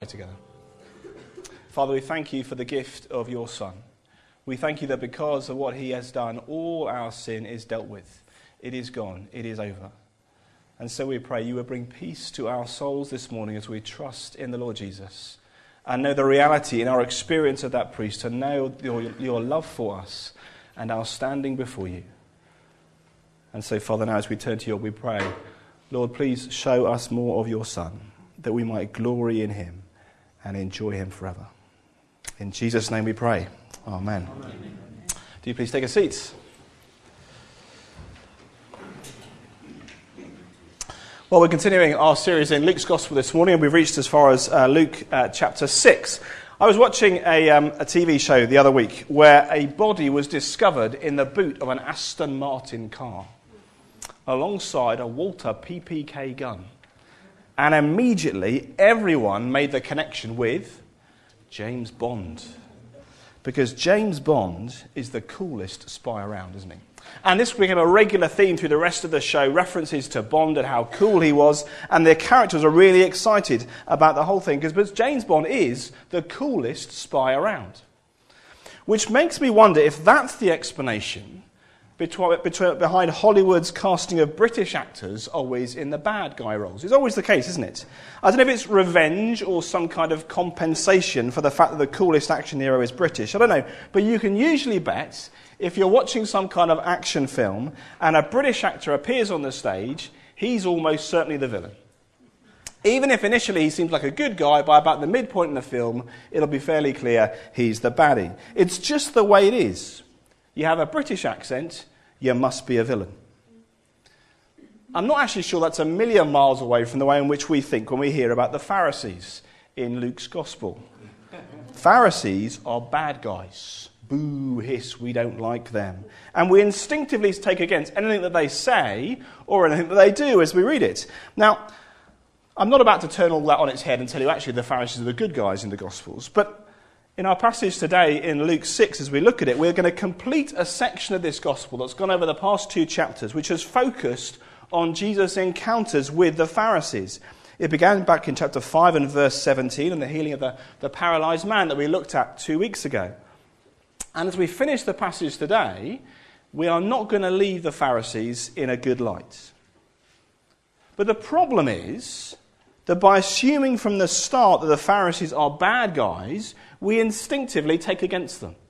together. Father, we thank you for the gift of your Son. We thank you that because of what he has done, all our sin is dealt with. It is gone. It is over. And so we pray you will bring peace to our souls this morning as we trust in the Lord Jesus and know the reality in our experience of that priest, to know your love for us and our standing before you. And so, Father, now as we turn to you, we pray, Lord, please show us more of your Son, that we might glory in him and enjoy him forever. In Jesus' name we pray. Amen. Amen. Do you please take a seat? Well, we're continuing our series in Luke's Gospel this morning, and we've reached as far as Luke chapter 6. I was watching a TV show the other week where a body was discovered in the boot of an Aston Martin car alongside a Walther PPK gun. And immediately everyone made the connection with James Bond. Because James Bond is the coolest spy around, isn't he? And this became a regular theme through the rest of the show, references to Bond and how cool he was, and their characters are really excited about the whole thing, because James Bond is the coolest spy around. Which makes me wonder if that's the explanation behind Hollywood's casting of British actors always in the bad guy roles. It's always the case, isn't it? I don't know if it's revenge or some kind of compensation for the fact that the coolest action hero is British. I don't know. But you can usually bet, if you're watching some kind of action film and a British actor appears on the stage, he's almost certainly the villain. Even if initially he seems like a good guy, by about the midpoint in the film, it'll be fairly clear he's the baddie. It's just the way it is. You have a British accent, you must be a villain. I'm not actually sure that's a million miles away from the way in which we think when we hear about the Pharisees in Luke's Gospel. Pharisees are bad guys. Boo, hiss, we don't like them. And we instinctively take against anything that they say or anything that they do as we read it. Now, I'm not about to turn all that on its head and tell you actually the Pharisees are the good guys in the Gospels, but in our passage today in Luke 6, as we look at it, we're going to complete a section of this gospel that's gone over the past 2 chapters, which has focused on Jesus' encounters with the Pharisees. It began back in chapter 5 and verse 17, and the healing of the paralyzed man that we looked at 2 weeks ago. And as we finish the passage today, we are not going to leave the Pharisees in a good light. But the problem is that by assuming from the start that the Pharisees are bad guys, we instinctively take against them.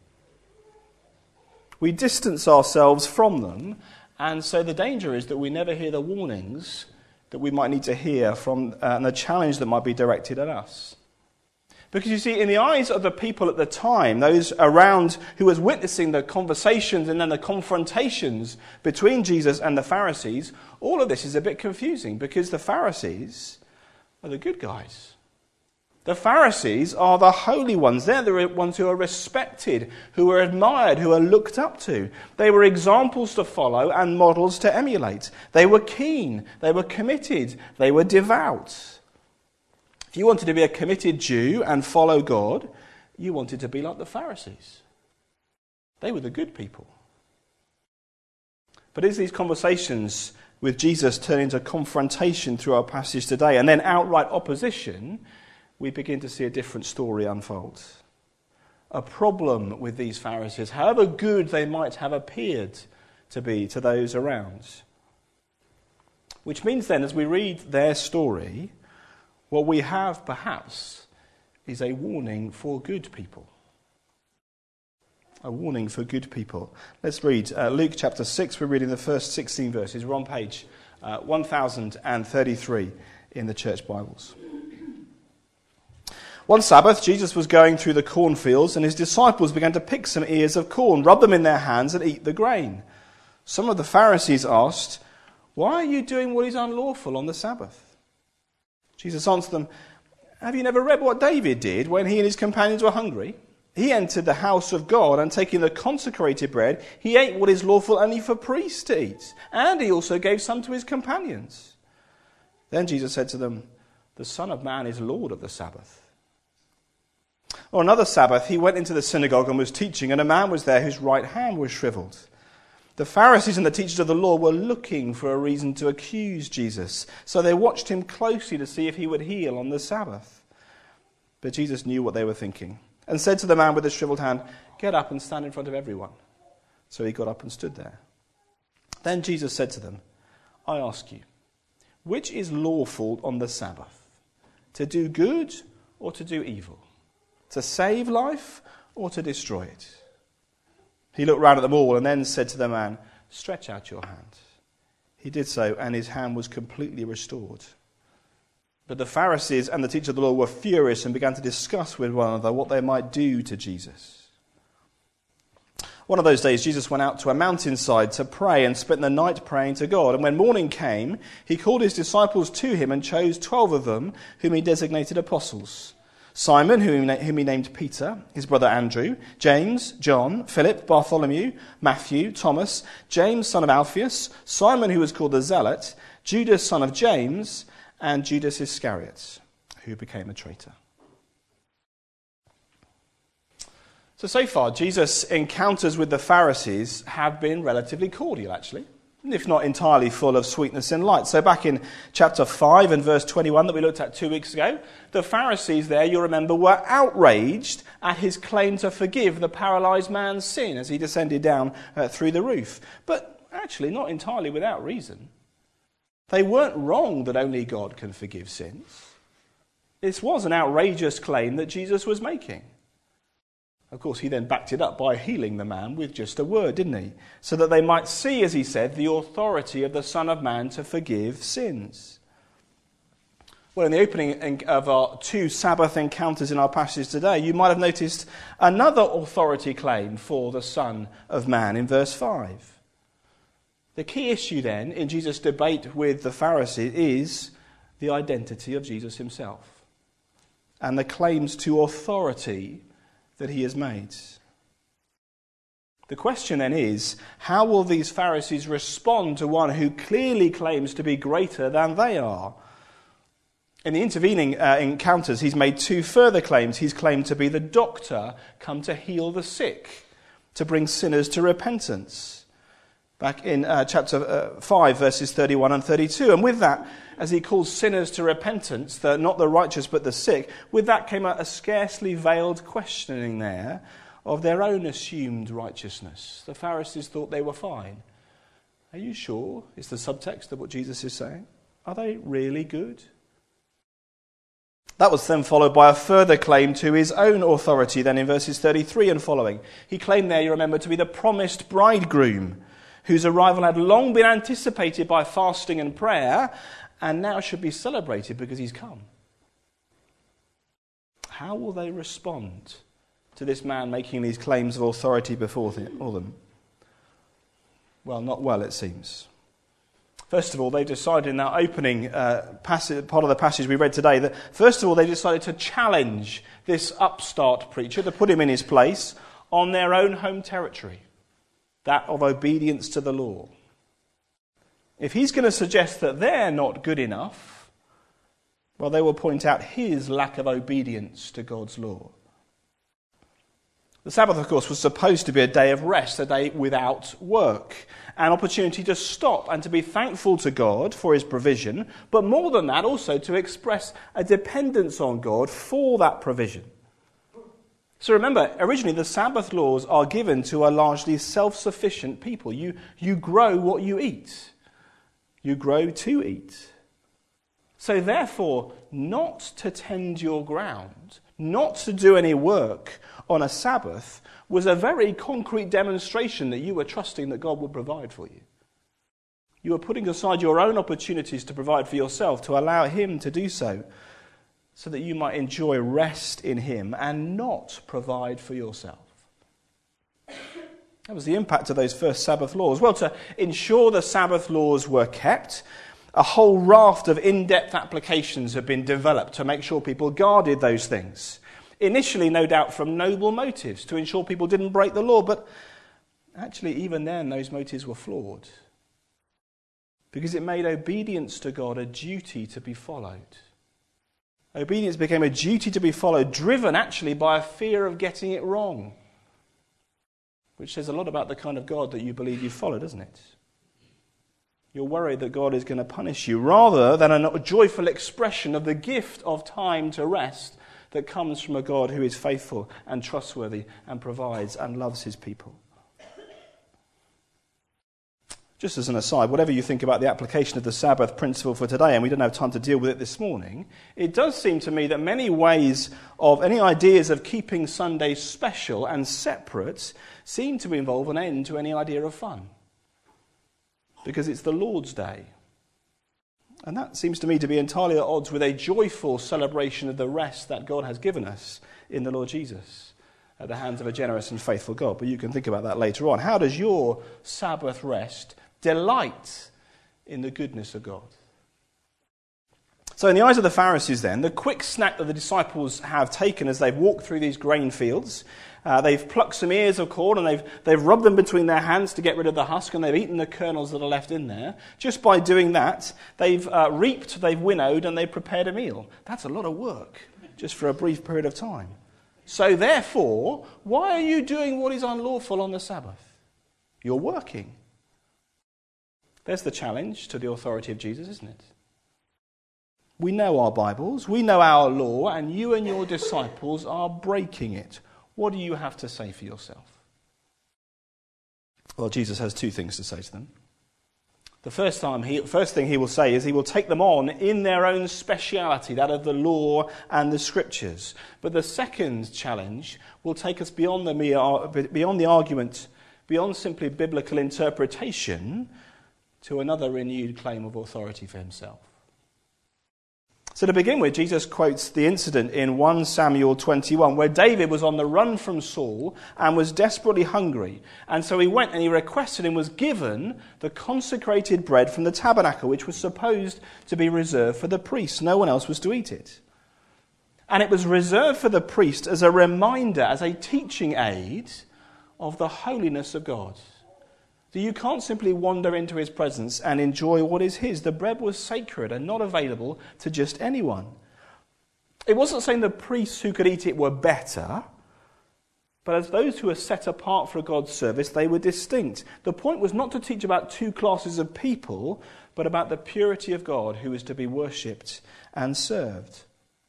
We distance ourselves from them, and so the danger is that we never hear the warnings that we might need to hear from and the challenge that might be directed at us. Because you see, in the eyes of the people at the time, those around who was witnessing the conversations and then the confrontations between Jesus and the Pharisees, all of this is a bit confusing, because the Pharisees are the good guys. The Pharisees are the holy ones. They're the ones who are respected, who are admired, who are looked up to. They were examples to follow and models to emulate. They were keen. They were committed. They were devout. If you wanted to be a committed Jew and follow God, you wanted to be like the Pharisees. They were the good people. But as these conversations with Jesus turn into confrontation through our passage today, and then outright opposition, we begin to see a different story unfold. A problem with these Pharisees, however good they might have appeared to be to those around. Which means then, as we read their story, what we have perhaps is a warning for good people. A warning for good people. Let's read Luke chapter 6. We're reading the first 16 verses. We're on page 1033 in the church Bibles. One Sabbath, Jesus was going through the cornfields, and his disciples began to pick some ears of corn, rub them in their hands, and eat the grain. Some of the Pharisees asked, "Why are you doing what is unlawful on the Sabbath?" Jesus answered them, "Have you never read what David did when he and his companions were hungry? He entered the house of God, and taking the consecrated bread, he ate what is lawful only for priests to eat, and he also gave some to his companions." Then Jesus said to them, "The Son of Man is Lord of the Sabbath." On another Sabbath, he went into the synagogue and was teaching, and a man was there whose right hand was shriveled. The Pharisees and the teachers of the law were looking for a reason to accuse Jesus, so they watched him closely to see if he would heal on the Sabbath. But Jesus knew what they were thinking and said to the man with the shriveled hand, "Get up and stand in front of everyone." So he got up and stood there. Then Jesus said to them, "I ask you, which is lawful on the Sabbath? To do good or to do evil? To save life or to destroy it?" He looked round at them all and then said to the man, "Stretch out your hand." He did so, and his hand was completely restored. But the Pharisees and the teachers of the law were furious and began to discuss with one another what they might do to Jesus. One of those days, Jesus went out to a mountainside to pray and spent the night praying to God. And when morning came, he called his disciples to him and chose 12 of them, whom he designated apostles. Simon, whom he named Peter, his brother Andrew, James, John, Philip, Bartholomew, Matthew, Thomas, James, son of Alphaeus, Simon, who was called the Zealot, Judas, son of James, and Judas Iscariot, who became a traitor. So far, Jesus' encounters with the Pharisees have been relatively cordial, actually, if not entirely full of sweetness and light. So back in chapter 5 and verse 21 that we looked at 2 weeks ago, the Pharisees there, you'll remember, were outraged at his claim to forgive the paralyzed man's sin as he descended down through the roof. But actually, not entirely without reason. They weren't wrong that only God can forgive sins. This was an outrageous claim that Jesus was making. Of course, he then backed it up by healing the man with just a word, didn't he? So that they might see, as he said, the authority of the Son of Man to forgive sins. Well, in the opening of our 2 Sabbath encounters in our passage today, you might have noticed another authority claim for the Son of Man in verse 5. The key issue then in Jesus' debate with the Pharisees is the identity of Jesus himself and the claims to authority that he has made. The question then is, how will these Pharisees respond to one who clearly claims to be greater than they are? In the intervening encounters, he's made 2 further claims. He's claimed to be the doctor come to heal the sick, to bring sinners to repentance. Back in chapter 5, verses 31 and 32. And with that, as he calls sinners to repentance, not the righteous but the sick, with that came a scarcely veiled questioning there of their own assumed righteousness. The Pharisees thought they were fine. Are you sure? Is the subtext of what Jesus is saying. Are they really good? That was then followed by a further claim to his own authority then in verses 33 and following. He claimed there, you remember, to be the promised bridegroom, whose arrival had long been anticipated by fasting and prayer, and now should be celebrated because he's come. How will they respond to this man making these claims of authority before them? Well, not well, it seems. First of all, they decided in that opening part of the passage we read today, that first of all they decided to challenge this upstart preacher, to put him in his place on their own home territory. That of obedience to the law. If he's going to suggest that they're not good enough, well, they will point out his lack of obedience to God's law. The Sabbath, of course, was supposed to be a day of rest, a day without work, an opportunity to stop and to be thankful to God for his provision, but more than that, also to express a dependence on God for that provision. So remember, originally the Sabbath laws are given to a largely self-sufficient people. You grow what you eat. You grow to eat. So therefore, not to tend your ground, not to do any work on a Sabbath, was a very concrete demonstration that you were trusting that God would provide for you. You were putting aside your own opportunities to provide for yourself, to allow him to do so that you might enjoy rest in him and not provide for yourself. That was the impact of those first Sabbath laws. Well, to ensure the Sabbath laws were kept, a whole raft of in-depth applications have been developed to make sure people guarded those things. Initially, no doubt, from noble motives, to ensure people didn't break the law, but actually, even then, those motives were flawed. Because it made obedience to God a duty to be followed. Obedience became a duty to be followed, driven actually by a fear of getting it wrong. Which says a lot about the kind of God that you believe you follow, doesn't it? You're worried that God is going to punish you, rather than a joyful expression of the gift of time to rest that comes from a God who is faithful and trustworthy and provides and loves his people. Just as an aside, whatever you think about the application of the Sabbath principle for today, and we don't have time to deal with it this morning, it does seem to me that many ways of, any ideas of keeping Sunday special and separate seem to involve an end to any idea of fun. Because it's the Lord's Day. And that seems to me to be entirely at odds with a joyful celebration of the rest that God has given us in the Lord Jesus at the hands of a generous and faithful God. But you can think about that later on. How does your Sabbath rest delight in the goodness of God? So in the eyes of the Pharisees then, the quick snack that the disciples have taken as they've walked through these grain fields, they've plucked some ears of corn and they've rubbed them between their hands to get rid of the husk, and they've eaten the kernels that are left in there. Just by doing that, they've reaped, they've winnowed, and they've prepared a meal. That's a lot of work, just for a brief period of time. So therefore, why are you doing what is unlawful on the Sabbath? You're working. There's the challenge to the authority of Jesus, isn't it? We know our Bibles, we know our law, and you and your disciples are breaking it. What do you have to say for yourself? Well, Jesus has two things to say to them. The first thing he will say is he will take them on in their own speciality, that of the law and the scriptures. But the second challenge will take us beyond the argument, beyond simply biblical interpretation, to another renewed claim of authority for himself. So to begin with, Jesus quotes the incident in 1 Samuel 21, where David was on the run from Saul and was desperately hungry. And so he went and he requested and was given the consecrated bread from the tabernacle, which was supposed to be reserved for the priest. No one else was to eat it. And it was reserved for the priest as a reminder, as a teaching aid of the holiness of God. That you can't simply wander into his presence and enjoy what is his. The bread was sacred and not available to just anyone. It wasn't saying the priests who could eat it were better, but as those who were set apart for God's service, they were distinct. The point was not to teach about two classes of people, but about the purity of God who is to be worshipped and served.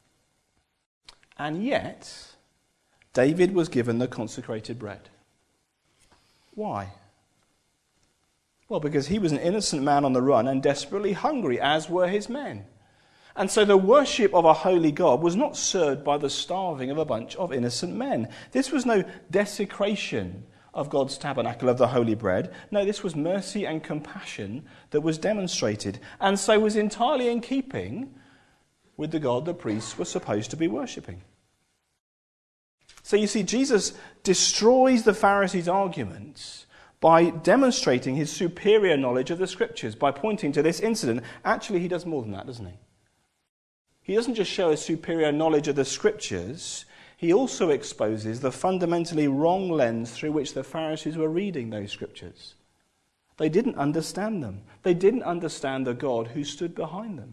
And yet, David was given the consecrated bread. Why? Well, because he was an innocent man on the run and desperately hungry, as were his men. And so the worship of a holy God was not served by the starving of a bunch of innocent men. This was no desecration of God's tabernacle of the holy bread. No, this was mercy and compassion that was demonstrated, and so was entirely in keeping with the God the priests were supposed to be worshipping. So you see, Jesus destroys the Pharisees' arguments by demonstrating his superior knowledge of the Scriptures, by pointing to this incident. Actually, he does more than that, doesn't he? He doesn't just show a superior knowledge of the Scriptures, he also exposes the fundamentally wrong lens through which the Pharisees were reading those Scriptures. They didn't understand them. They didn't understand the God who stood behind them.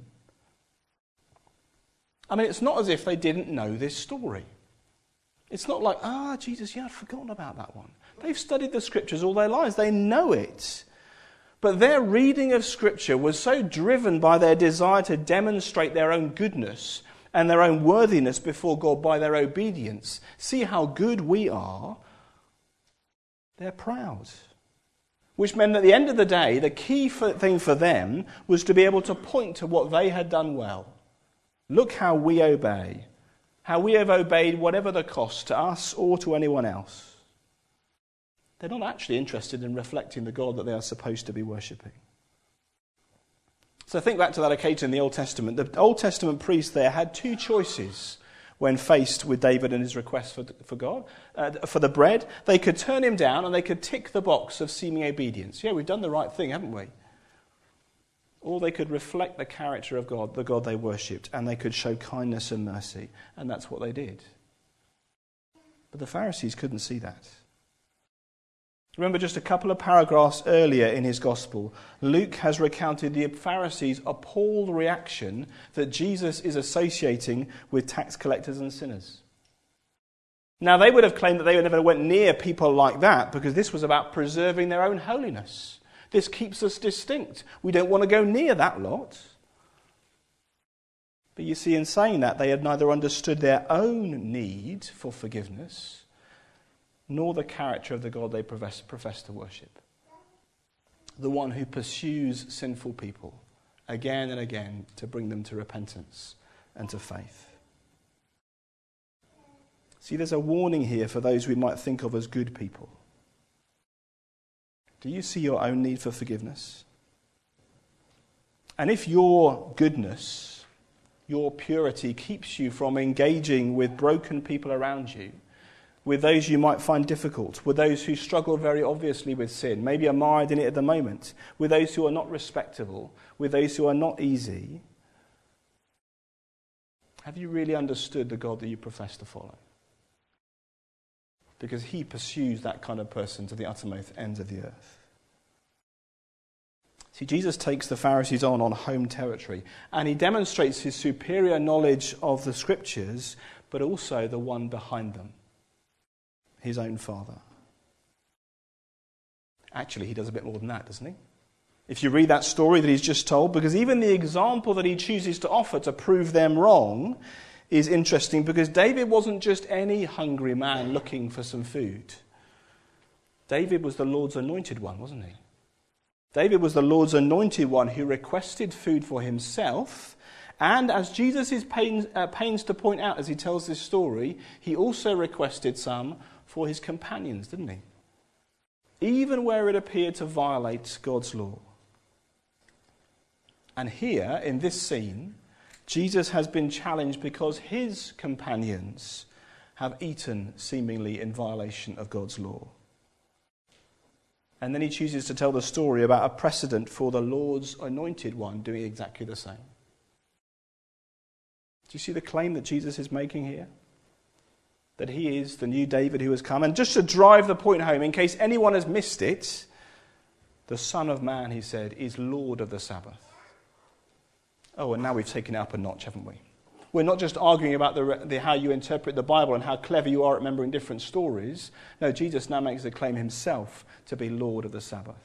I mean, it's not as if they didn't know this story. It's not like, Jesus, I'd forgotten about that one. They've studied the Scriptures all their lives. They know it. But their reading of Scripture was so driven by their desire to demonstrate their own goodness and their own worthiness before God by their obedience. See how good we are. They're proud. Which meant at the end of the day, the key thing for them was to be able to point to what they had done well. Look how we obey. How we have obeyed whatever the cost to us or to anyone else. They're not actually interested in reflecting the God that they are supposed to be worshipping. So think back to that occasion in the Old Testament. The Old Testament priests there had two choices when faced with David and his request for the bread. They could turn him down and they could tick the box of seeming obedience. Yeah, we've done the right thing, haven't we? Or they could reflect the character of God, the God they worshipped, and they could show kindness and mercy. And that's what they did. But the Pharisees couldn't see that. Remember, just a couple of paragraphs earlier in his gospel, Luke has recounted the Pharisees' appalled reaction that Jesus is associating with tax collectors and sinners. Now, they would have claimed that they never went near people like that because this was about preserving their own holiness. This keeps us distinct. We don't want to go near that lot. But you see, in saying that, they had neither understood their own need for forgiveness, nor the character of the God they profess to worship. The one who pursues sinful people again and again to bring them to repentance and to faith. See, there's a warning here for those we might think of as good people. Do you see your own need for forgiveness? And if your goodness, your purity keeps you from engaging with broken people around you, with those you might find difficult, with those who struggle very obviously with sin, maybe are mired in it at the moment, with those who are not respectable, with those who are not easy, have you really understood the God that you profess to follow? Because he pursues that kind of person to the uttermost ends of the earth. See, Jesus takes the Pharisees on home territory, and he demonstrates his superior knowledge of the Scriptures, but also the one behind them, his own Father. Actually, he does a bit more than that, doesn't he? If you read that story that he's just told, because even the example that he chooses to offer to prove them wrong is interesting, because David wasn't just any hungry man looking for some food. David was the Lord's anointed one, wasn't he? David was the Lord's anointed one who requested food for himself, and as Jesus is pains to point out as he tells this story, he also requested some for his companions, didn't he? Even where it appeared to violate God's law. And here, in this scene, Jesus has been challenged because his companions have eaten seemingly in violation of God's law. And then he chooses to tell the story about a precedent for the Lord's anointed one doing exactly the same. Do you see the claim that Jesus is making here? That he is the new David who has come. And just to drive the point home, in case anyone has missed it, the Son of Man, he said, is Lord of the Sabbath. Oh, and now we've taken it up a notch, haven't we? We're not just arguing about how you interpret the Bible and how clever you are at remembering different stories. No, Jesus now makes the claim himself to be Lord of the Sabbath.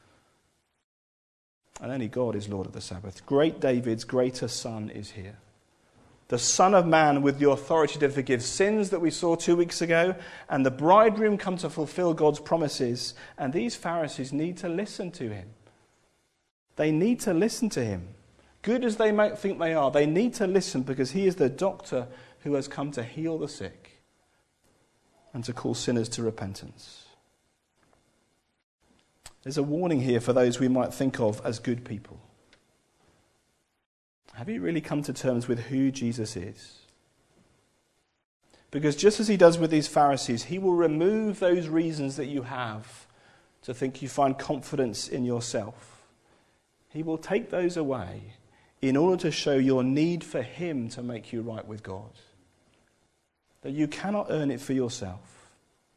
And only God is Lord of the Sabbath. Great David's greater son is here. The Son of Man with the authority to forgive sins that we saw 2 weeks ago, and the bridegroom come to fulfill God's promises. And these Pharisees need to listen to him. They need to listen to him. Good as they might think they are, they need to listen because he is the doctor who has come to heal the sick and to call sinners to repentance. There's a warning here for those we might think of as good people. Have you really come to terms with who Jesus is? Because just as he does with these Pharisees, he will remove those reasons that you have to think you find confidence in yourself. He will take those away in order to show your need for him to make you right with God. That you cannot earn it for yourself.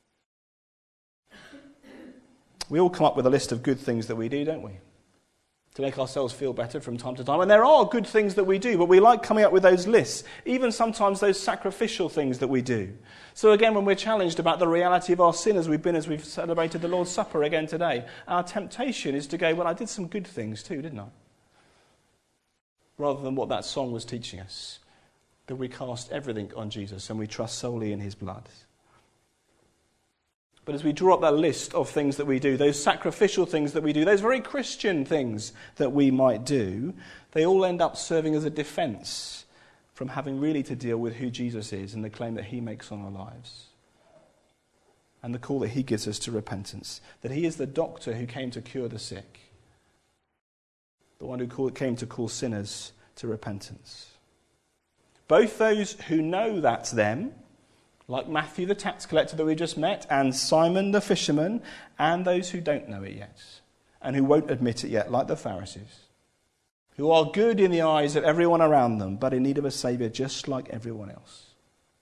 We all come up with a list of good things that we do, don't we? To make ourselves feel better from time to time. And there are good things that we do, but we like coming up with those lists. Even sometimes those sacrificial things that we do. So again, when we're challenged about the reality of our sin as we've celebrated the Lord's Supper again today, our temptation is to go, well, I did some good things too, didn't I? Rather than what that song was teaching us, that we cast everything on Jesus and we trust solely in his blood. But as we draw up that list of things that we do, those sacrificial things that we do, those very Christian things that we might do, they all end up serving as a defense from having really to deal with who Jesus is and the claim that he makes on our lives. And the call that he gives us to repentance. That he is the doctor who came to cure the sick. The one who came to call sinners to repentance. Both those who know that's them, like Matthew the tax collector that we just met, and Simon the fisherman, and those who don't know it yet, and who won't admit it yet, like the Pharisees, who are good in the eyes of everyone around them, but in need of a Saviour just like everyone else.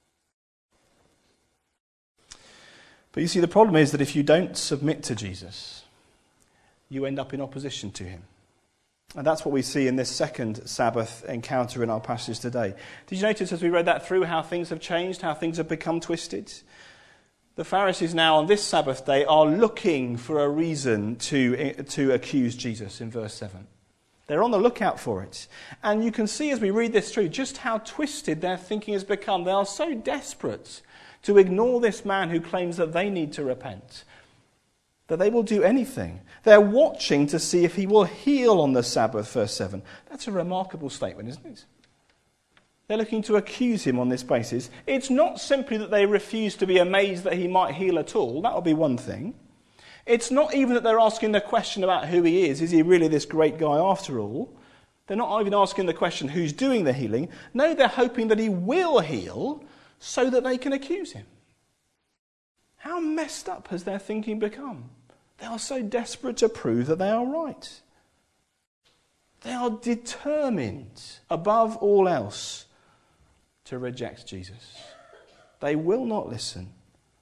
But you see, the problem is that if you don't submit to Jesus, you end up in opposition to him. And that's what we see in this second Sabbath encounter in our passage today. Did you notice as we read that through how things have changed, how things have become twisted? The Pharisees now on this Sabbath day are looking for a reason to accuse Jesus in verse 7. They're on the lookout for it. And you can see as we read this through just how twisted their thinking has become. They are so desperate to ignore this man who claims that they need to repent, that they will do anything. They're watching to see if he will heal on the Sabbath, verse 7. That's a remarkable statement, isn't it? They're looking to accuse him on this basis. It's not simply that they refuse to be amazed that he might heal at all. That would be one thing. It's not even that they're asking the question about who he is. Is he really this great guy after all? They're not even asking the question who's doing the healing. No, they're hoping that he will heal so that they can accuse him. How messed up has their thinking become? They are so desperate to prove that they are right. They are determined, above all else, to reject Jesus. They will not listen.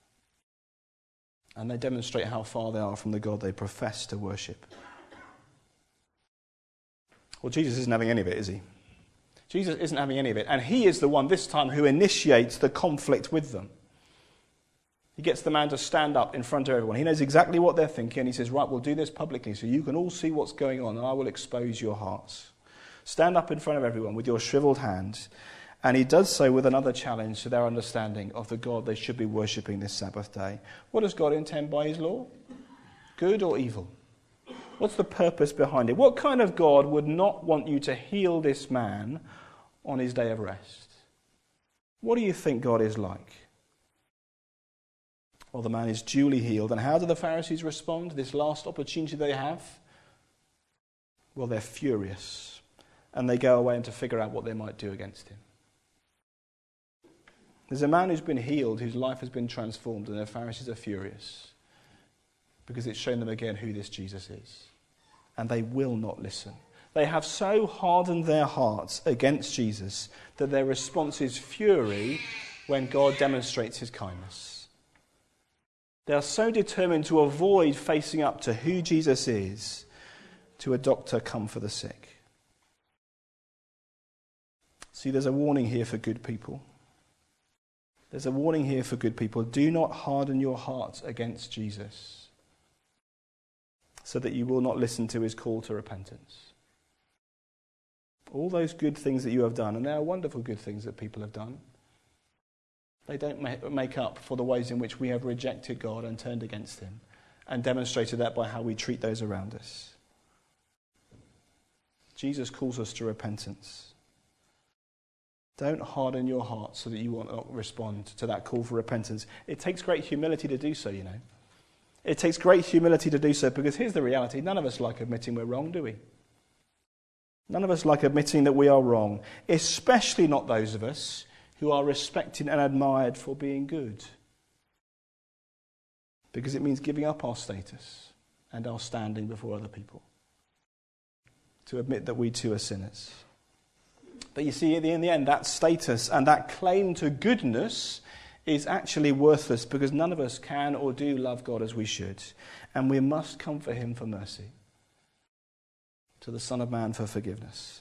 And they demonstrate how far they are from the God they profess to worship. Well, Jesus isn't having any of it, is he? Jesus isn't having any of it. And he is the one this time who initiates the conflict with them. He gets the man to stand up in front of everyone. He knows exactly what they're thinking. And he says, right, we'll do this publicly so you can all see what's going on and I will expose your hearts. Stand up in front of everyone with your shriveled hand. And he does so with another challenge to their understanding of the God they should be worshipping this Sabbath day. What does God intend by his law? Good or evil? What's the purpose behind it? What kind of God would not want you to heal this man on his day of rest? What do you think God is like? Well, the man is duly healed. And how do the Pharisees respond to this last opportunity they have? Well, they're furious. And they go away and to figure out what they might do against him. There's a man who's been healed, whose life has been transformed, and the Pharisees are furious because it's shown them again who this Jesus is. And they will not listen. They have so hardened their hearts against Jesus that their response is fury when God demonstrates his kindness. They are so determined to avoid facing up to who Jesus is, to a doctor come for the sick. See, there's a warning here for good people. There's a warning here for good people. Do not harden your hearts against Jesus so that you will not listen to his call to repentance. All those good things that you have done, and they are wonderful good things that people have done, they don't make up for the ways in which we have rejected God and turned against him and demonstrated that by how we treat those around us. Jesus calls us to repentance. Don't harden your heart so that you will not respond to that call for repentance. It takes great humility to do so, you know. It takes great humility to do so because here's the reality. None of us like admitting we're wrong, do we? None of us like admitting that we are wrong, especially not those of us who are respected and admired for being good. Because it means giving up our status and our standing before other people. To admit that we too are sinners. But you see, in the end, that status and that claim to goodness is actually worthless because none of us can or do love God as we should. And we must come for him for mercy. To the Son of Man for forgiveness.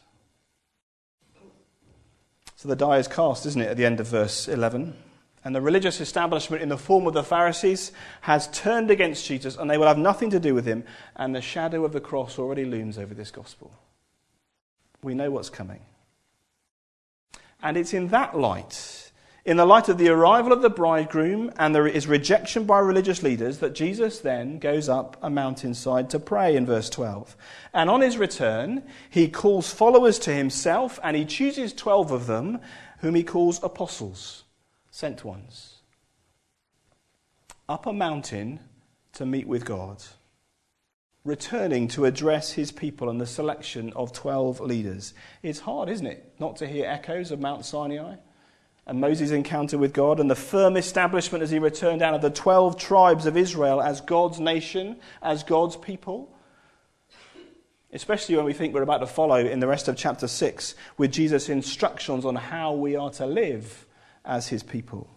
So the die is cast, isn't it, at the end of verse 11? And the religious establishment in the form of the Pharisees has turned against Jesus and they will have nothing to do with him. And the shadow of the cross already looms over this gospel. We know what's coming. And it's in that light, in the light of the arrival of the bridegroom and there is rejection by religious leaders, that Jesus then goes up a mountainside to pray in verse 12. And on his return, he calls followers to himself and he chooses 12 of them, whom he calls apostles, sent ones. Up a mountain to meet with God, returning to address his people and the selection of 12 leaders. It's hard, isn't it, not to hear echoes of Mount Sinai and Moses' encounter with God and the firm establishment as he returned down of the 12 tribes of Israel as God's nation, as God's people. Especially when we think we're about to follow in the rest of chapter 6 with Jesus' instructions on how we are to live as his people.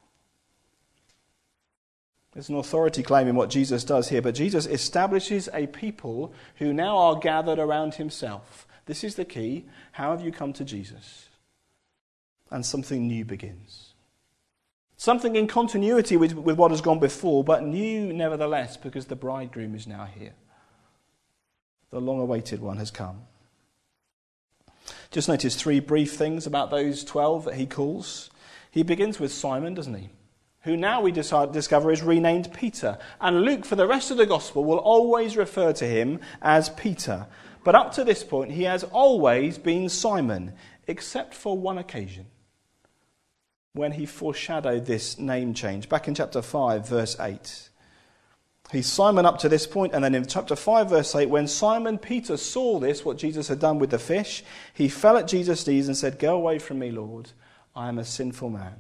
There's an authority claim in what Jesus does here, but Jesus establishes a people who now are gathered around himself. This is the key. How have you come to Jesus? And something new begins. Something in continuity with what has gone before, but new nevertheless, because the bridegroom is now here. The long-awaited one has come. Just notice 3 brief things about those 12 that he calls. He begins with Simon, doesn't he? Who now we discover is renamed Peter. And Luke, for the rest of the gospel, will always refer to him as Peter. But up to this point, he has always been Simon, except for one occasion, when he foreshadowed this name change. Back in chapter 5, verse 8. He's Simon up to this point, and then in chapter 5, verse 8, when Simon Peter saw this, what Jesus had done with the fish, he fell at Jesus' knees and said, "Go away from me, Lord, I am a sinful man."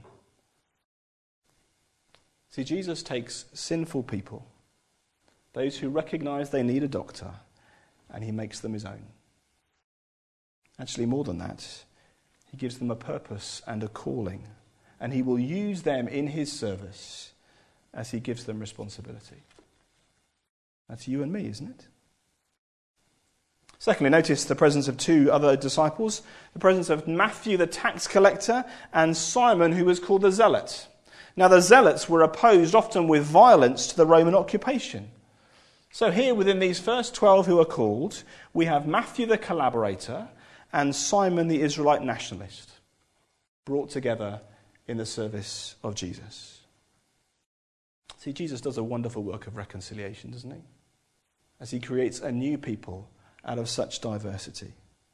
See, Jesus takes sinful people, those who recognize they need a doctor, and he makes them his own. Actually, more than that, he gives them a purpose and a calling, and he will use them in his service as he gives them responsibility. That's you and me, isn't it? Secondly, notice the presence of 2 other disciples, the presence of Matthew the tax collector and Simon, who was called the Zealot. Now, the Zealots were opposed often with violence to the Roman occupation. So here, within these first 12 who are called, we have Matthew the collaborator and Simon the Israelite nationalist brought together in the service of Jesus. See, Jesus does a wonderful work of reconciliation, doesn't he? As he creates a new people out of such diversity.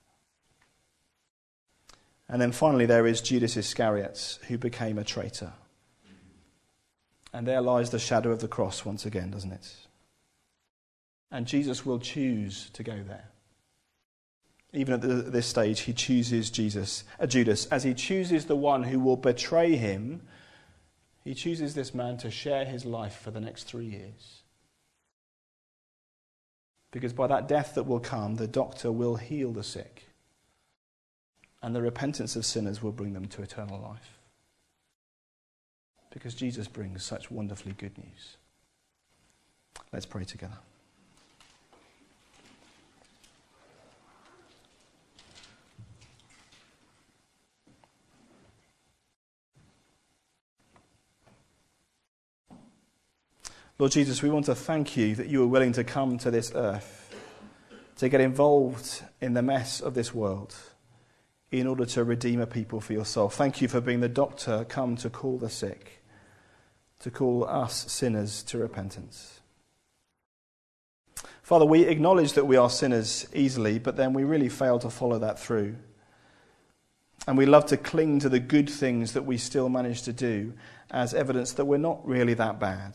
And then finally there is Judas Iscariot, who became a traitor. And there lies the shadow of the cross once again, doesn't it? And Jesus will choose to go there. Even at this stage, he chooses Judas, as he chooses the one who will betray him. He chooses this man to share his life for the next 3 years. Because by that death that will come, the doctor will heal the sick. And the repentance of sinners will bring them to eternal life. Because Jesus brings such wonderfully good news. Let's pray together. Lord Jesus, we want to thank you that you are willing to come to this earth, to get involved in the mess of this world, in order to redeem a people for yourself. Thank you for being the doctor come to call the sick, to call us sinners to repentance. Father, we acknowledge that we are sinners easily, but then we really fail to follow that through. And we love to cling to the good things that we still manage to do as evidence that we're not really that bad.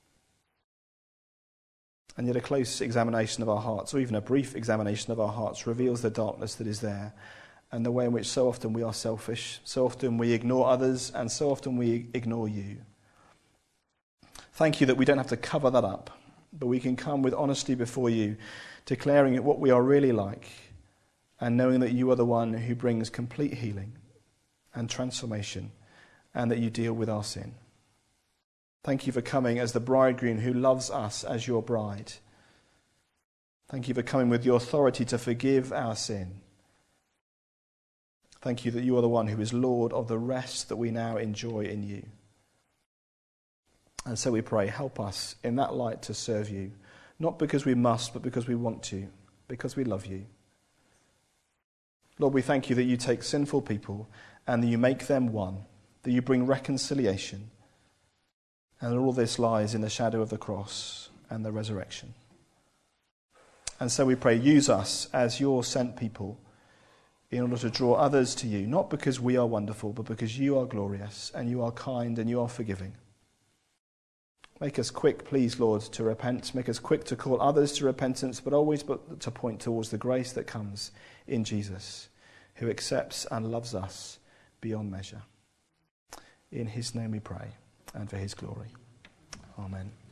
And yet a close examination of our hearts, or even a brief examination of our hearts, reveals the darkness that is there and the way in which so often we are selfish, so often we ignore others, and so often we ignore you. Thank you that we don't have to cover that up, but we can come with honesty before you, declaring what we are really like, and knowing that you are the one who brings complete healing and transformation, and that you deal with our sin. Thank you for coming as the bridegroom who loves us as your bride. Thank you for coming with your authority to forgive our sin. Thank you that you are the one who is Lord of the rest that we now enjoy in you. And so we pray, help us in that light to serve you, not because we must, but because we want to, because we love you. Lord, we thank you that you take sinful people and that you make them one, that you bring reconciliation. And all this lies in the shadow of the cross and the resurrection. And so we pray, use us as your sent people in order to draw others to you, not because we are wonderful, but because you are glorious and you are kind and you are forgiving. Make us quick, please, Lord, to repent. Make us quick to call others to repentance, but always to point towards the grace that comes in Jesus, who accepts and loves us beyond measure. In his name we pray, and for his glory. Amen.